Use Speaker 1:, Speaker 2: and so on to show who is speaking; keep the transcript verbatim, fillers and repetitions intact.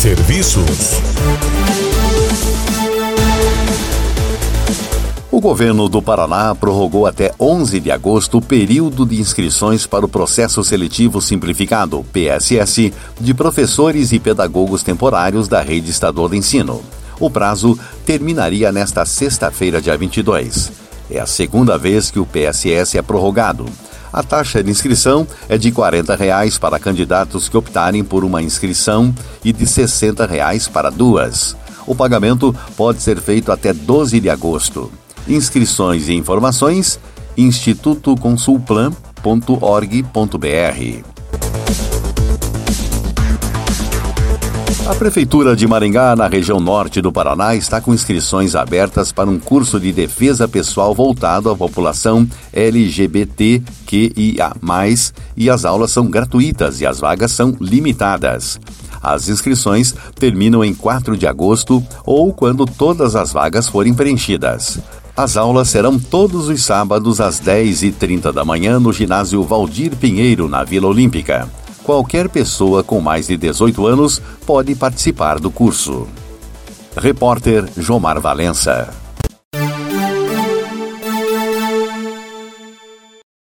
Speaker 1: Serviços.
Speaker 2: O governo do Paraná prorrogou até onze de agosto o período de inscrições para o Processo Seletivo Simplificado, P S S, de professores e pedagogos temporários da Rede Estadual de Ensino. O prazo terminaria nesta sexta-feira, dia vinte e dois. É a segunda vez que o P S S é prorrogado. A taxa de inscrição é de quarenta reais para candidatos que optarem por uma inscrição e de sessenta reais para duas. O pagamento pode ser feito até doze de agosto. Inscrições e informações: instituto consulplan ponto org ponto br. A Prefeitura de Maringá, na região norte do Paraná, está com inscrições abertas para um curso de defesa pessoal voltado à população L G B T Q I A mais, e as aulas são gratuitas e as vagas são limitadas. As inscrições terminam em quatro de agosto ou quando todas as vagas forem preenchidas. As aulas serão todos os sábados às dez e trinta da manhã no ginásio Valdir Pinheiro, na Vila Olímpica. Qualquer pessoa com mais de dezoito anos pode participar do curso. Repórter Jomar Valença.